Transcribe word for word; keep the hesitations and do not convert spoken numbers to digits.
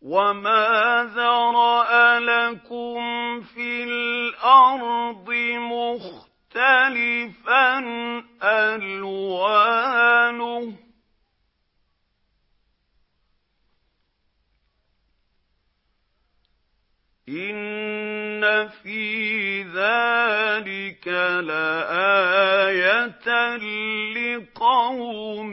وَمَا ذَرَأَ لَكُمْ فِي الْأَرْضِ مُخْتَلِفًا أَلْوَانُهُ ۗ إِنَّ فِي ذَٰلِكَ لَآيَةً لِّقَوْمٍ يَذَّكَّرُونَ.